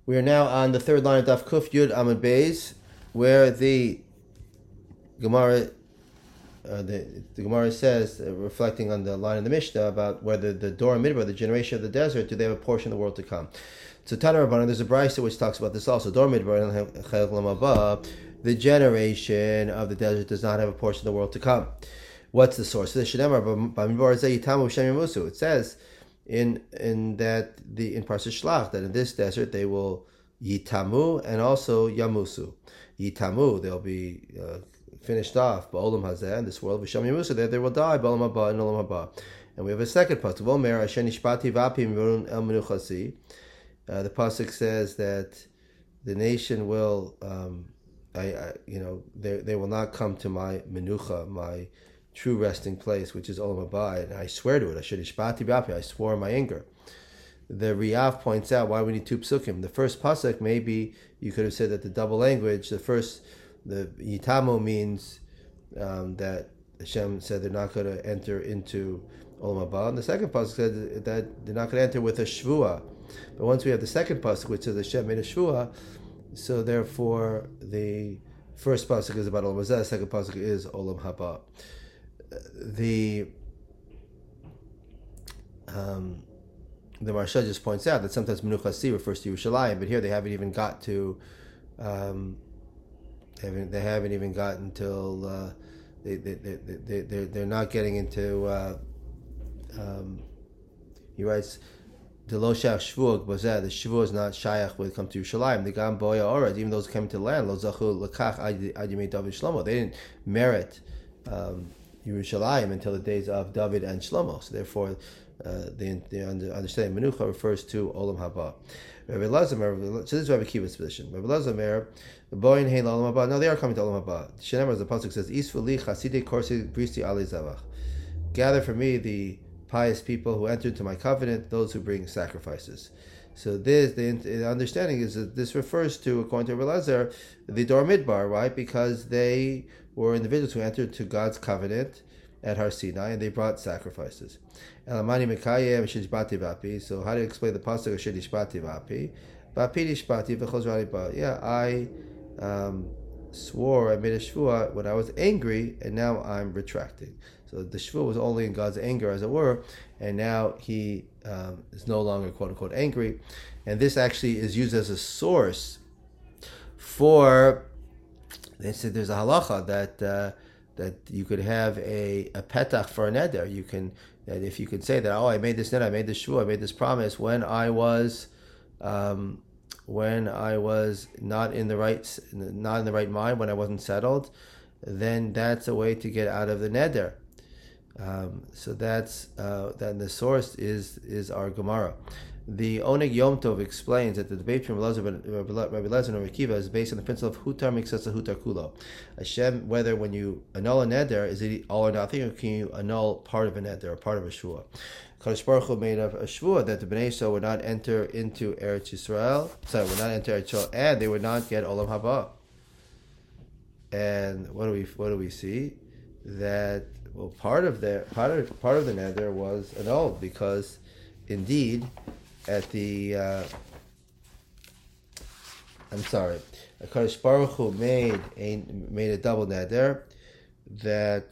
We are now on the third line of Daf Kuf Yud Amud Beis, where the Gemara, the Gemara says, reflecting on the line in the Mishnah about whether the Dor Midbar, the generation of the desert, do they have a portion of the world to come? So Tana Rabbanan, there's a brayso which talks about this also. Dor Midbar and Chelek Lamaba, the generation of the desert does not have a portion of the world to come. What's the source? It says in Parsha Shlach that in this desert they will yitamu and also yamusu. Yitamu, they'll be finished off ba'olam hazeh in this world. V'sham yamusu, they will die ba'olam haba and olam haba. And we have a second pasuk. Vomer asher nishpati v'api mirun el menuchasi. The pasuk says that the nation will, they will not come to my menucha, my true resting place, which is Olam Haba, and I swear to it. I swore in my anger. The Riyav points out why we need two psukim. The first pasuk, maybe you could have said that the double language. The Yitamo means that Hashem said they're not going to enter into Olam Haba, and the second pasuk said that they're not going to enter with a shvua. But once we have the second pasuk, which says Hashem made a shvua, so therefore the first pasuk is about Olam Hazeh, the second pasuk is Olam Haba. The Maharsha just points out that sometimes Menuchasi refers to Yerushalayim, but here they haven't even got to. They haven't even gotten till they're not getting into. He writes, the lo shayach shvuah b'zeh. The shvuah is not shayach when it comes to Yerushalayim. The gam boya orad. Even those who came to the land, lo zachu lekach ad yemei David Shlomo. They didn't merit Yerushalayim until the days of David and Shlomo. So therefore, the understanding Menucha refers to Olam Haba. Rabbi Lazar, so this is Rabbi Kiva's position. Rabbi Lazar, the boyin hein Olam Haba. No, they are coming to Olam Haba. Shenemar, as the pasuk says, Isfuli chasidei korsi bristi ali zavach. Gather for me the pious people who entered into my covenant, those who bring sacrifices. So this, the understanding is that this refers to, according to Rabbi Lazar, the Dor Midbar, right? Because they were individuals who entered to God's covenant at Har Sinai, and they brought sacrifices. So how do you explain the pasuk of Shedishpati Vapi? Yeah, I swore, I made a shvua when I was angry, and now I'm retracting. So the shvua was only in God's anger, as it were, and now he is no longer quote unquote angry. And this actually is used as a source for. They said there's a halacha that you could have a petach for a neder. That if you could say that, I made this neder, I made this shvua, I made this promise when I was not in the right mind, when I wasn't settled, then that's a way to get out of the neder. So that's then the source is our Gemara. The Oneg Yom Tov explains that the debate between Rabbi Lezer and Rabbi Kiva is based on the principle of hutar miksasa hutar kulo. Hashem, whether when you annul a neder, is it all or nothing, or can you annul part of a neder or part of a shvua? Kadosh Baruch Hu made a shvua that the Bnei Yisrael would not enter into Eretz Yisrael. Would not enter Eretz Yisrael, and they would not get Olam Haba. And what do we see? That part of the neder was annulled because, indeed, at the Kadosh Baruch Hu made a double neder that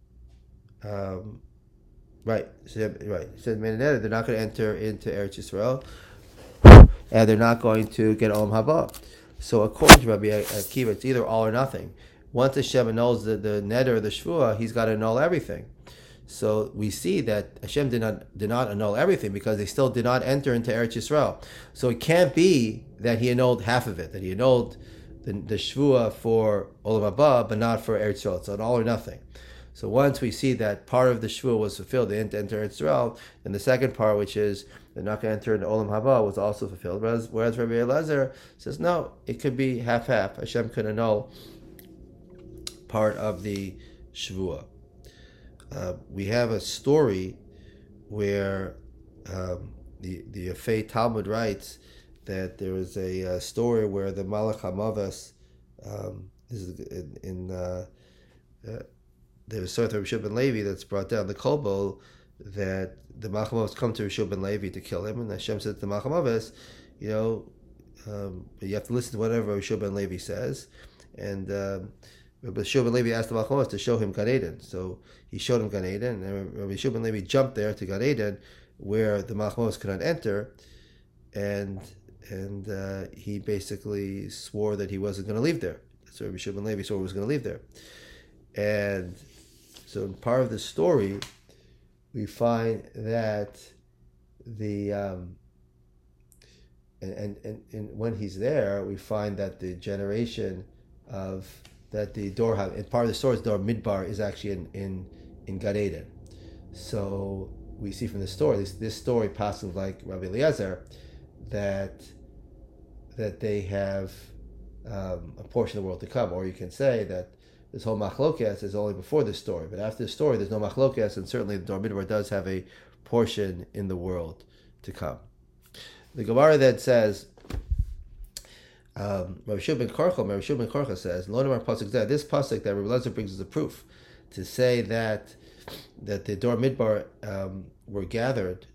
He said made a neder they're not going to enter into Eretz Yisrael, and they're not going to get Olam Haba. So according to Rabbi Akiva, it's either all or nothing. Once Hashem annuls the neder, the shvua, He's got to annul everything. So we see that Hashem did not annul everything because they still did not enter into Eretz Yisrael. So it can't be that He annulled half of it, that He annulled the shvua for Olam Haba, but not for Eretz Yisrael. So it's all or nothing. So once we see that part of the shvua was fulfilled, they didn't enter Eretz Yisrael, and the second part, which is they're not going to enter into Olam Haba, was also fulfilled. Whereas Rabbi Elazar says, no, it could be half-half. Hashem could annul part of the shvua. We have a story where the Yafei Talmud writes that there was a story where the Malach HaMavas there's sort of Rishon ben Levi that's brought down the Kol that the Malach HaMavas come to Rishon ben Levi to kill him, and Hashem said to the Malach HaMavas, but you have to listen to whatever Rabbi Shua ben Levi says. And Rabbi Shua ben Levi asked the Malchamos to show him Gan Eden. So he showed him Gan Eden, and Rabbi Shua ben Levi jumped there to Gan Eden, where the Malchamos could not enter, and he basically swore that he wasn't going to leave there. So Rabbi Shua ben Levi swore he was going to leave there. And so in part of the story, we find that the and when he's there, we find that the generation of that the Dor, and part of the story is Dor Midbar is actually in Gan Eden. So we see from the story, this story passes like Rabbi Eliezer, that they have a portion of the world to come, or you can say that this whole machlokes is only before this story, but after the story, there's no machlokes, and certainly the Dor Midbar does have a portion in the world to come. The Gemara then says, Rabbi Shua ben Korcha says, this pasuk that Rabbi Eliezer brings as a proof to say that the Dor Midbar were gathered,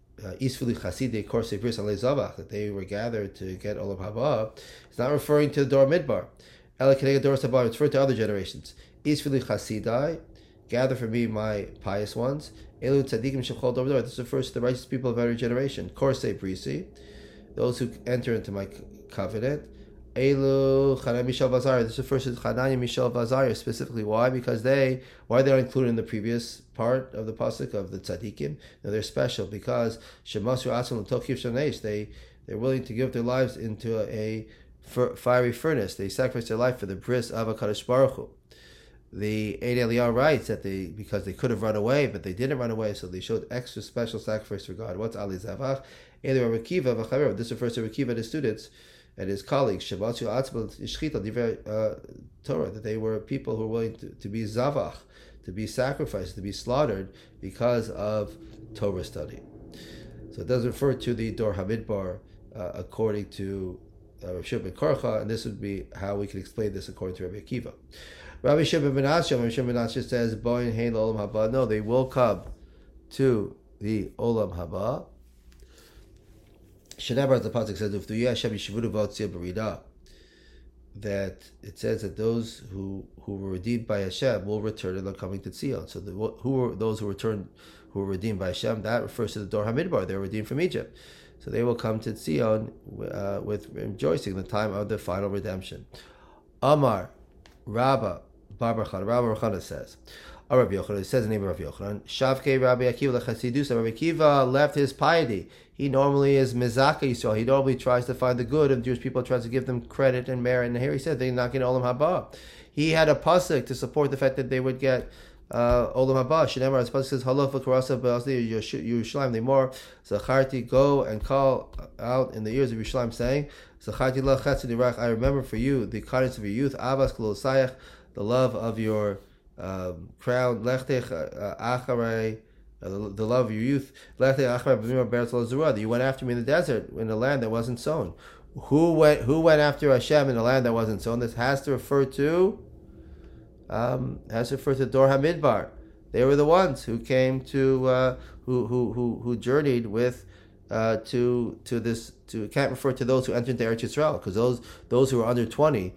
that they were gathered to get Olam Haba. It's not referring to the Dor Midbar. It's referring to other generations. Isfili Chasidai, gather for me my pious ones. Elu tzadikim shechol dor dor. This refers to the righteous people of every generation. Korsei brisi, those who enter into my covenant. Elu Chananya Mishael Vazariah. This refers to Chananya Mishael Vazariah specifically. Why? Because why are they not included in the previous part of the pasuk of the tzadikim? No, they're special because Shemasu Atzon L'Tokiv Shanesh. They're willing to give their lives into a fiery furnace. They sacrifice their life for the bris of HaKadosh Baruch Hu. The Eid Eliyah writes that because they could have run away, but they didn't run away, so they showed extra special sacrifice for God. What's Ali Zavach? This refers to Rekiva and his students and his colleagues. Torah, that they were people who were willing to be Zavach, to be sacrificed, to be slaughtered because of Torah study. So it does refer to the Dor Hamidbar according to Rabbi Shua ben Korcha, and this would be how we can explain this according to Rabbi Akiva. Rabbi Shimon ben Asher says, "Boin hein olam haba." No, they will come to the olam haba. Shenebar, the pasuk says, "Uftuya Hashem yishvudu v'otzia berida." That it says that those who were redeemed by Hashem will return and are coming to Tzion. So who were those who returned, who were redeemed by Hashem? That refers to the Dor Hamidbar. They were redeemed from Egypt. So they will come to Tzion with rejoicing, the time of the final redemption. Amar Rabba Bar Chana says, Rabbi Yochanan, it says the name of Rabbi Yochanan, Shavkei Rabbi Akiva lechasidus. Rabbi Akiva left his piety. He normally is mezaka Yisrael. He normally tries to find the good of Jewish people, tries to give them credit and merit. And here he said they're not getting Olam Haba. He had a pasuk to support the fact that they would get Olam Haba. Shenemar, his pasuk says, Halav v'karasa b'asli Yerushalayim lemor. Zacharti, go and call out in the ears of Yerushalayim, saying, Zacharti la chesed yirach. I remember for you the kindness of your youth. Avas kolosayach, the love of your crown. Lechtech acharei, the love of your youth. Lechtech acharei b'mimah beretz lo zerah. You went after me in the desert, in a land that wasn't sown. Who went after Hashem in a land that wasn't sown? This has to refer to Dor Hamidbar. They were the ones who came to who journeyed with to this. To it can't refer to those who entered into Eretz Yisrael, because those who were under 20.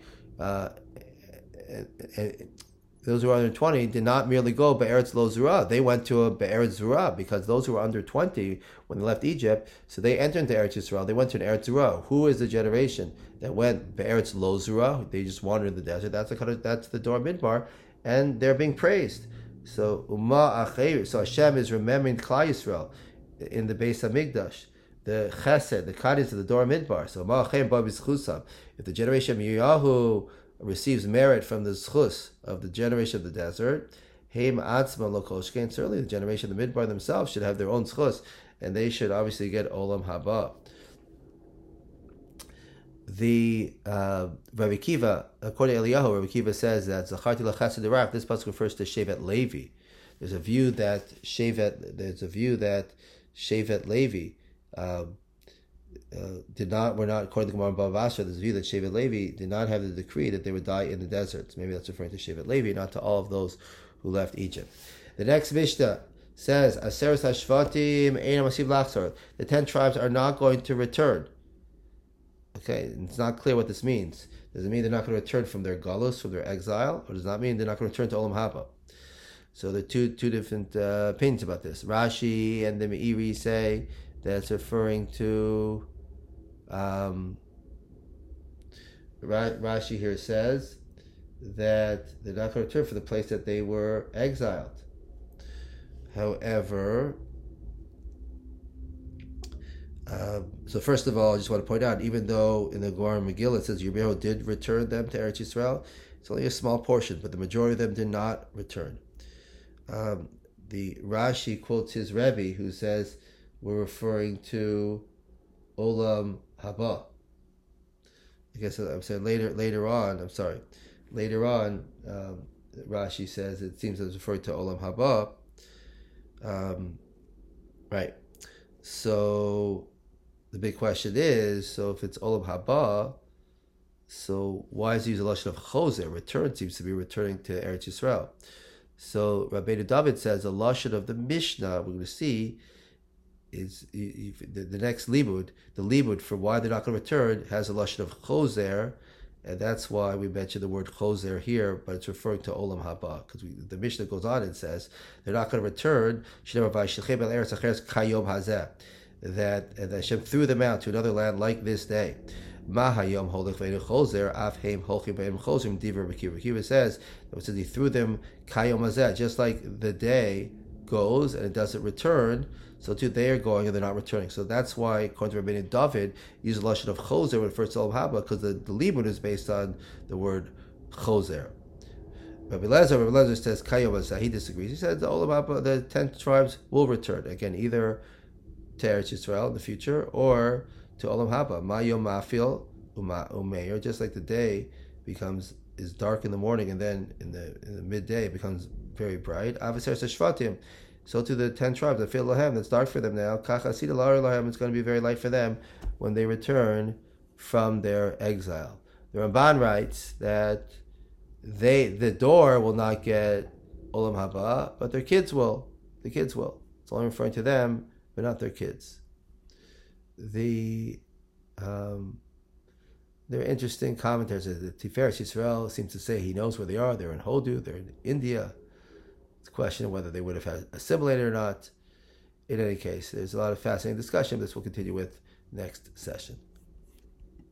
Those who were under 20 did not merely go Be'eretz Lo Zurah. They went to a Be'eretz Zurah, because those who were under 20 when they left Egypt, so they entered into Eretz Yisrael. They went to an Eretz Zurah. Who is the generation that went Be'eretz Lo Zurah? They just wandered in the desert. That's the Dor Midbar, and they're being praised. So Hashem is remembering Klal Yisrael in the Beis Hamikdash, the Chesed, the Kaddish of the Dor Midbar. So if the generation of Yiryahu receives merit from the zchus of the generation of the desert, heim atzma lo koshkein. Certainly, the generation of the Midbar themselves should have their own zchus, and they should obviously get olam haba. The Rabbi Kiva, according to Eliyahu, Rabbi Kiva says that zacharti lachased derach. This pasuk refers to Shevet Levi. There's a view that Shevet Levi were not, according to Gemara Bava Basra, there's a view that Shevet Levi did not have the decree that they would die in the deserts. Maybe that's referring to Shevet Levi, not to all of those who left Egypt. The next Mishnah says, Aseres HaShvatim Einam Asiv Lachzor. The 10 tribes are not going to return. Okay, and it's not clear what this means. Does it mean they're not going to return from their galus, from their exile, or does it not mean they're not going to return to Olam Haba? So there are two different opinions about this. Rashi and the Meiri say that's referring to. Rashi here says that they're not going to return for the place that they were exiled. However, so first of all, I just want to point out, even though in the Gemara Megillah it says Yirmiyahu did return them to Eretz Yisrael, it's only a small portion, but the majority of them did not return. The Rashi quotes his Rebbe, who says we're referring to Olam Haba. I guess I'm saying later on. Rashi says it seems it's referring to Olam Haba. Right. So the big question is, so if it's Olam Haba, so why is he using a lashon of Choser? Return seems to be returning to Eretz Yisrael. So Rabbeinu David says a lashon of the Mishnah we're going to see is the next libud. The libud for why they're not going to return has a lashon of Choser, and that's why we mentioned the word Choser here, but it's referring to Olam Haba, because the Mishnah goes on and says they're not going to return. That Hashem threw them out to another land like this day. Akiva says that he threw them kayom hazeh, just like the day goes and it doesn't return, so too they are going and they're not returning. So that's why, according to Rabbeinu David, use the lashon of choser when it refers to Olam Haba, because the libud is based on the word choser. Rabbi Lezer says kayom hazeh. He disagrees. He says the Olam Haba, the 10 tribes will return again, either to Eretz Yisrael in the future or to Olam Haba. Mayom mafil umeir, just like the day is dark in the morning and then in the midday it becomes very bright. Aviser Shvatim, so to the 10 tribes that feel lahem, that's dark for them now. Kachasida lar lahem, it's going to be very light for them when they return from their exile. The Ramban writes that the door will not get Olam Haba, but their kids will. The kids will. It's only referring to them, but not their kids. There are interesting commentaries. The Tiferes Yisrael seems to say he knows where they are. They're in Hodu, they're in India. It's a question of whether they would have assimilated or not. In any case, there's a lot of fascinating discussion. This we'll continue with next session.